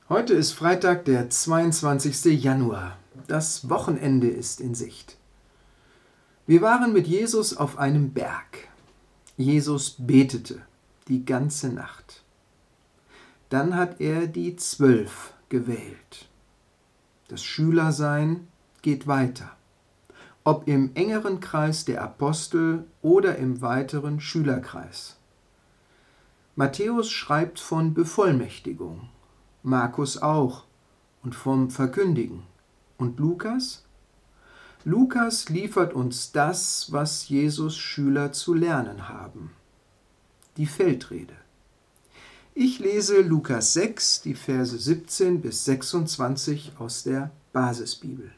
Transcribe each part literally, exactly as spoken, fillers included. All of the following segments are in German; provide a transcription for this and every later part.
Heute ist Freitag, der zweiundzwanzigste Januar. Das Wochenende ist in Sicht. Wir waren mit Jesus auf einem Berg. Jesus betete die ganze Nacht. Dann hat er die Zwölf gewählt. Das Schülersein geht weiter. Ob im engeren Kreis der Apostel oder im weiteren Schülerkreis. Matthäus schreibt von Bevollmächtigung. Markus auch und vom Verkündigen. Und Lukas? Lukas liefert uns das, was Jesus Schüler zu lernen haben. Die Feldrede. Ich lese Lukas sechs, die Verse siebzehn bis sechsundzwanzig aus der Basisbibel.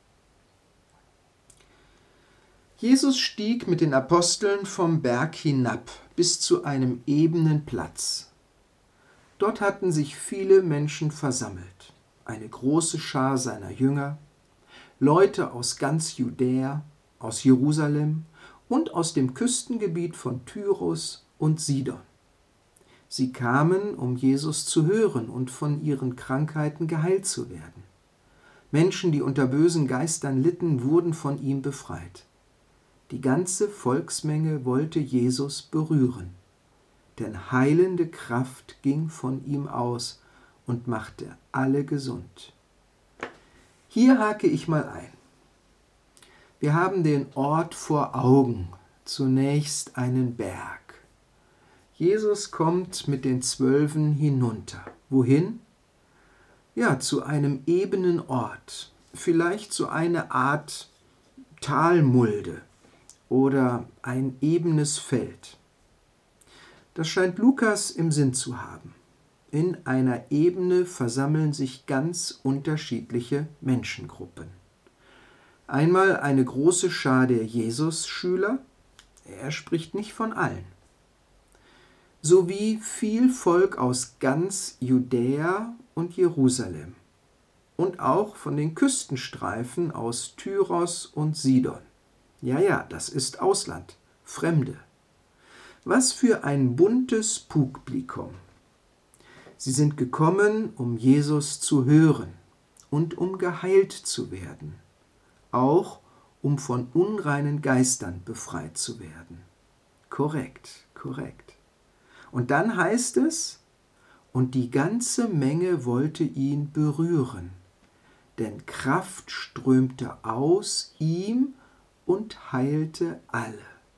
Jesus stieg mit den Aposteln vom Berg hinab bis zu einem ebenen Platz. Dort hatten sich viele Menschen versammelt, eine große Schar seiner Jünger, Leute aus ganz Judäa, aus Jerusalem und aus dem Küstengebiet von Tyrus und Sidon. Sie kamen, um Jesus zu hören und von ihren Krankheiten geheilt zu werden. Menschen, die unter bösen Geistern litten, wurden von ihm befreit. Die ganze Volksmenge wollte Jesus berühren. Denn heilende Kraft ging von ihm aus und machte alle gesund. Hier hake ich mal ein. Wir haben den Ort vor Augen, zunächst einen Berg. Jesus kommt mit den Zwölfen hinunter. Wohin? Ja, zu einem ebenen Ort, vielleicht so eine Art Talmulde oder ein ebenes Feld. Das scheint Lukas im Sinn zu haben. In einer Ebene versammeln sich ganz unterschiedliche Menschengruppen. Einmal eine große Schar der Jesus-Schüler, er spricht nicht von allen, sowie viel Volk aus ganz Judäa und Jerusalem und auch von den Küstenstreifen aus Tyros und Sidon. Ja, ja, das ist Ausland, Fremde. Was für ein buntes Publikum. Sie sind gekommen, um Jesus zu hören und um geheilt zu werden, auch um von unreinen Geistern befreit zu werden. Korrekt, korrekt. Und dann heißt es, und die ganze Menge wollte ihn berühren, denn Kraft strömte aus ihm und heilte alle.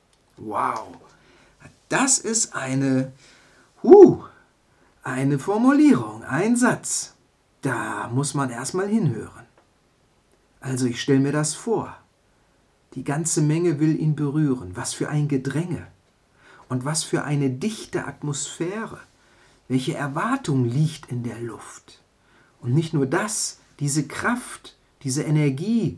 Wow! Das ist eine, huh, eine Formulierung, ein Satz. Da muss man erstmal hinhören. Also ich stelle mir das vor. Die ganze Menge will ihn berühren. Was für ein Gedränge. Und was für eine dichte Atmosphäre. Welche Erwartung liegt in der Luft. Und nicht nur das, diese Kraft, diese Energie.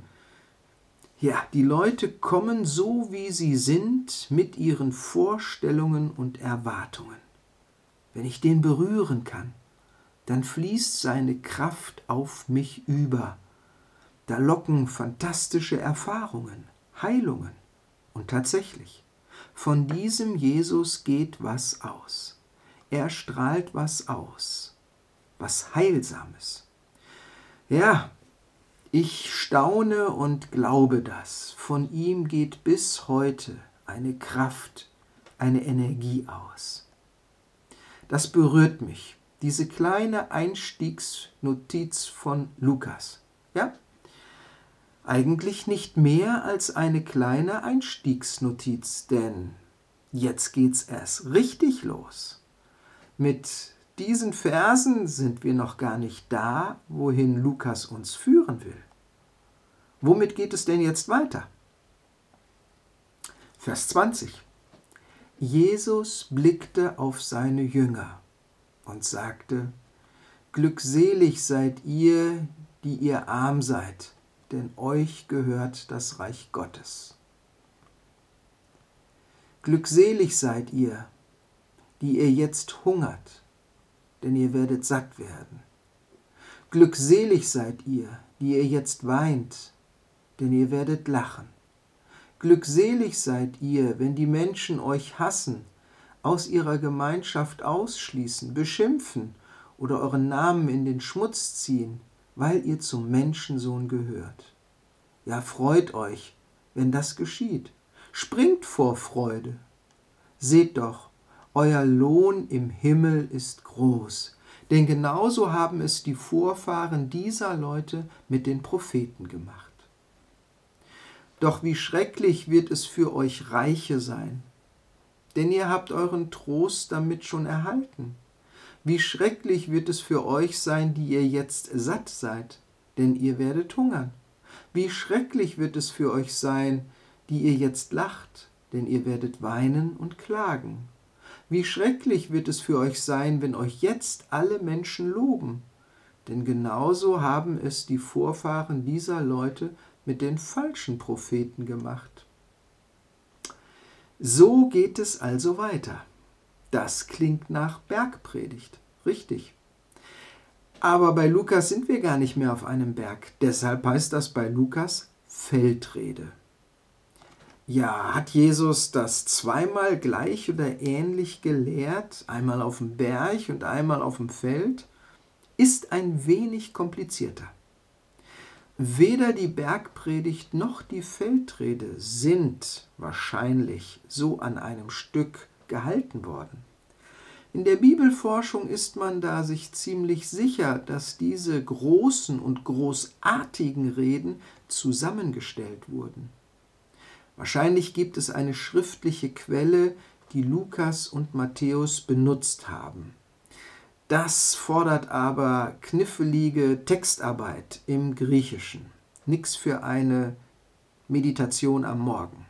Ja, die Leute kommen so, wie sie sind, mit ihren Vorstellungen und Erwartungen. Wenn ich den berühren kann, dann fließt seine Kraft auf mich über. Da locken fantastische Erfahrungen, Heilungen. Und tatsächlich, von diesem Jesus geht was aus. Er strahlt was aus, was Heilsames. Ja, ich staune und glaube das. Von ihm geht bis heute eine Kraft, eine Energie aus. Das berührt mich, diese kleine Einstiegsnotiz von Lukas. Ja, eigentlich nicht mehr als eine kleine Einstiegsnotiz, denn jetzt geht's erst richtig los. Mit diesen Versen sind wir noch gar nicht da, wohin Lukas uns führen will. Womit geht es denn jetzt weiter? Vers zwanzig. Jesus blickte auf seine Jünger und sagte, Glückselig seid ihr, die ihr arm seid, denn euch gehört das Reich Gottes. Glückselig seid ihr, die ihr jetzt hungert, denn ihr werdet satt werden. Glückselig seid ihr, die ihr jetzt weint, denn ihr werdet lachen. Glückselig seid ihr, wenn die Menschen euch hassen, aus ihrer Gemeinschaft ausschließen, beschimpfen oder euren Namen in den Schmutz ziehen, weil ihr zum Menschensohn gehört. Ja, freut euch, wenn das geschieht. Springt vor Freude. Seht doch, euer Lohn im Himmel ist groß, denn genauso haben es die Vorfahren dieser Leute mit den Propheten gemacht. Doch wie schrecklich wird es für euch Reiche sein, denn ihr habt euren Trost damit schon erhalten. Wie schrecklich wird es für euch sein, die ihr jetzt satt seid, denn ihr werdet hungern. Wie schrecklich wird es für euch sein, die ihr jetzt lacht, denn ihr werdet weinen und klagen. Wie schrecklich wird es für euch sein, wenn euch jetzt alle Menschen loben, denn genauso haben es die Vorfahren dieser Leute mit den falschen Propheten gemacht. So geht es also weiter. Das klingt nach Bergpredigt, richtig. Aber bei Lukas sind wir gar nicht mehr auf einem Berg. Deshalb heißt das bei Lukas Feldrede. Ja, hat Jesus das zweimal gleich oder ähnlich gelehrt, einmal auf dem Berg und einmal auf dem Feld? Ist ein wenig komplizierter. Weder die Bergpredigt noch die Feldrede sind wahrscheinlich so an einem Stück gehalten worden. In der Bibelforschung ist man da sich ziemlich sicher, dass diese großen und großartigen Reden zusammengestellt wurden. Wahrscheinlich gibt es eine schriftliche Quelle, die Lukas und Matthäus benutzt haben. Das fordert aber knifflige Textarbeit im Griechischen. Nix für eine Meditation am Morgen.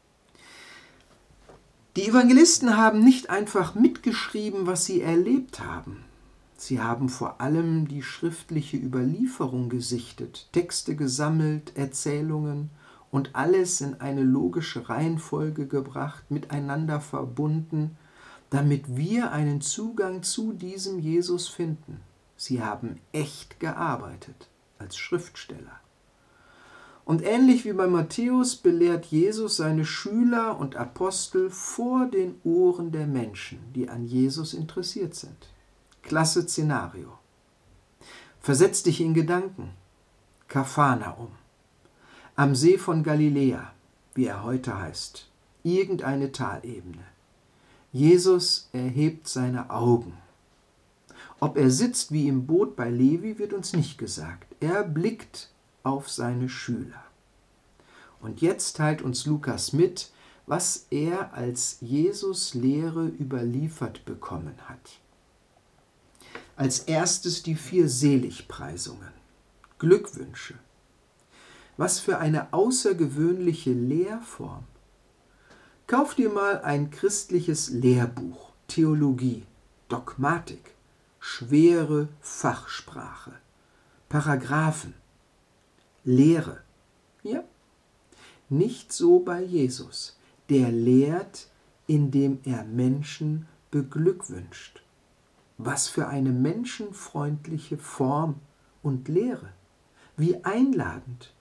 Die Evangelisten haben nicht einfach mitgeschrieben, was sie erlebt haben. Sie haben vor allem die schriftliche Überlieferung gesichtet, Texte gesammelt, Erzählungen und alles in eine logische Reihenfolge gebracht, miteinander verbunden, damit wir einen Zugang zu diesem Jesus finden. Sie haben echt gearbeitet als Schriftsteller. Und ähnlich wie bei Matthäus belehrt Jesus seine Schüler und Apostel vor den Ohren der Menschen, die an Jesus interessiert sind. Klasse Szenario. Versetz dich in Gedanken. Kapharnaum. Am See von Galiläa, wie er heute heißt. Irgendeine Talebene. Jesus erhebt seine Augen. Ob er sitzt wie im Boot bei Levi, wird uns nicht gesagt. Er blickt auf seine Schüler. Und jetzt teilt uns Lukas mit, was er als Jesus Lehre überliefert bekommen hat. Als erstes die vier Seligpreisungen, Glückwünsche. Was für eine außergewöhnliche Lehrform. Kauf dir mal ein christliches Lehrbuch, Theologie, Dogmatik, schwere Fachsprache, Paragraphen, Lehre. Ja, nicht so bei Jesus. Der lehrt, indem er Menschen beglückwünscht. Was für eine menschenfreundliche Form und Lehre. Wie einladend.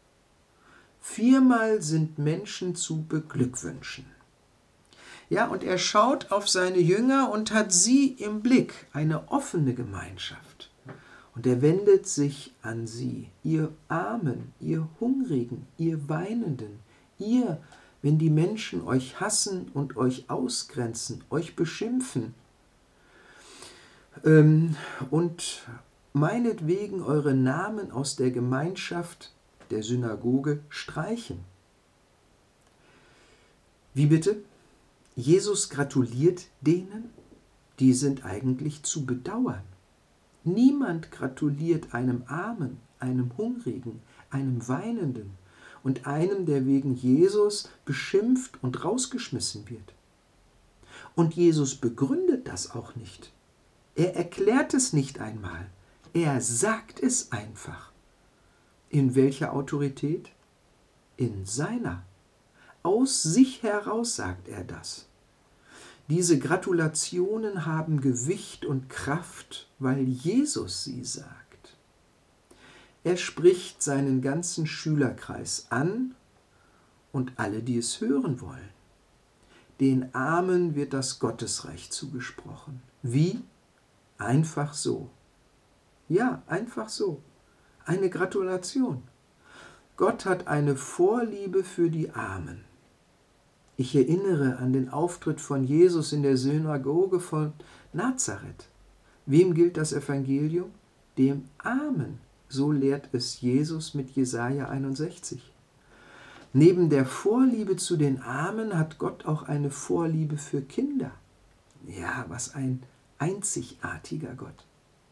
Viermal sind Menschen zu beglückwünschen. Ja, und er schaut auf seine Jünger und hat sie im Blick, eine offene Gemeinschaft. Und er wendet sich an sie, ihr Armen, ihr Hungrigen, ihr Weinenden, ihr, wenn die Menschen euch hassen und euch ausgrenzen, euch beschimpfen ähm, und meinetwegen eure Namen aus der Gemeinschaft der Synagoge streichen. Wie bitte? Jesus gratuliert denen? Die sind eigentlich zu bedauern. Niemand gratuliert einem Armen, einem Hungrigen, einem Weinenden und einem, der wegen Jesus beschimpft und rausgeschmissen wird. Und Jesus begründet das auch nicht. Er erklärt es nicht einmal. Er sagt es einfach. In welcher Autorität? In seiner. Aus sich heraus sagt er das. Diese Gratulationen haben Gewicht und Kraft, weil Jesus sie sagt. Er spricht seinen ganzen Schülerkreis an und alle, die es hören wollen. Den Armen wird das Gottesreich zugesprochen. Wie? Einfach so. Ja, einfach so. Eine Gratulation. Gott hat eine Vorliebe für die Armen. Ich erinnere an den Auftritt von Jesus in der Synagoge von Nazareth. Wem gilt das Evangelium? Dem Armen. So lehrt es Jesus mit Jesaja einundsechzig. Neben der Vorliebe zu den Armen hat Gott auch eine Vorliebe für Kinder. Ja, was ein einzigartiger Gott.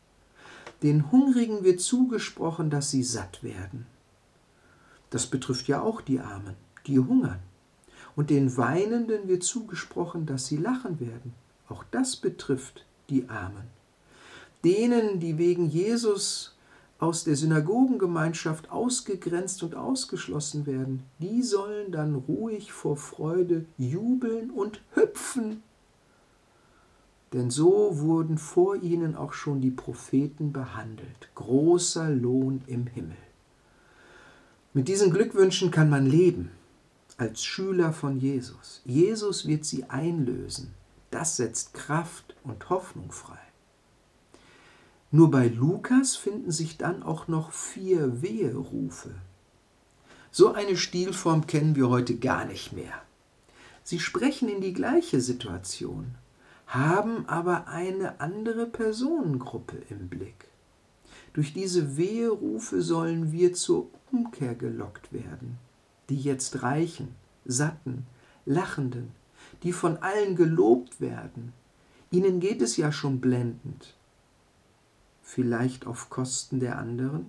Den Hungrigen wird zugesprochen, dass sie satt werden. Das betrifft ja auch die Armen, die hungern. Und den Weinenden wird zugesprochen, dass sie lachen werden. Auch das betrifft die Armen. Denen, die wegen Jesus aus der Synagogengemeinschaft ausgegrenzt und ausgeschlossen werden, die sollen dann ruhig vor Freude jubeln und hüpfen. Denn so wurden vor ihnen auch schon die Propheten behandelt. Großer Lohn im Himmel. Mit diesen Glückwünschen kann man leben, als Schüler von Jesus. Jesus wird sie einlösen. Das setzt Kraft und Hoffnung frei. Nur bei Lukas finden sich dann auch noch vier Weherufe. So eine Stilform kennen wir heute gar nicht mehr. Sie sprechen in die gleiche Situation, haben aber eine andere Personengruppe im Blick. Durch diese Weherufe sollen wir zur Umkehr gelockt werden. Die jetzt Reichen, Satten, Lachenden, die von allen gelobt werden. Ihnen geht es ja schon blendend. Vielleicht auf Kosten der anderen?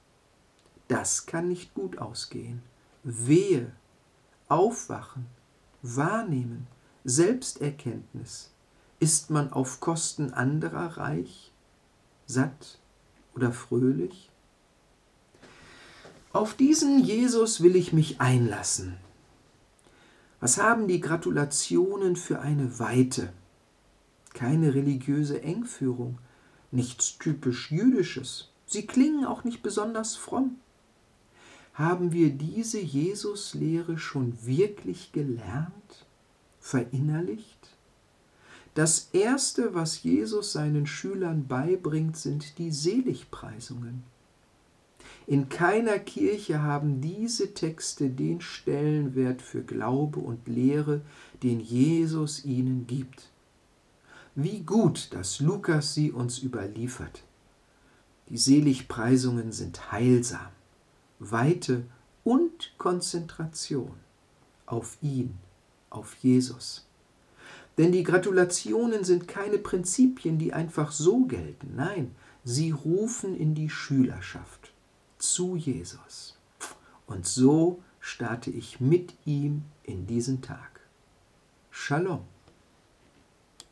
Das kann nicht gut ausgehen. Wehe, aufwachen, wahrnehmen, Selbsterkenntnis. Ist man auf Kosten anderer reich, satt oder fröhlich? Auf diesen Jesus will ich mich einlassen. Was haben die Gratulationen für eine Weite? Keine religiöse Engführung, nichts typisch Jüdisches. Sie klingen auch nicht besonders fromm. Haben wir diese Jesus-Lehre schon wirklich gelernt, verinnerlicht? Das Erste, was Jesus seinen Schülern beibringt, sind die Seligpreisungen. In keiner Kirche haben diese Texte den Stellenwert für Glaube und Lehre, den Jesus ihnen gibt. Wie gut, dass Lukas sie uns überliefert. Die Seligpreisungen sind heilsam, Weite und Konzentration auf ihn, auf Jesus. Denn die Gratulationen sind keine Prinzipien, die einfach so gelten. Nein, sie rufen in die Schülerschaft zu Jesus. Und so starte ich mit ihm in diesen Tag. Shalom.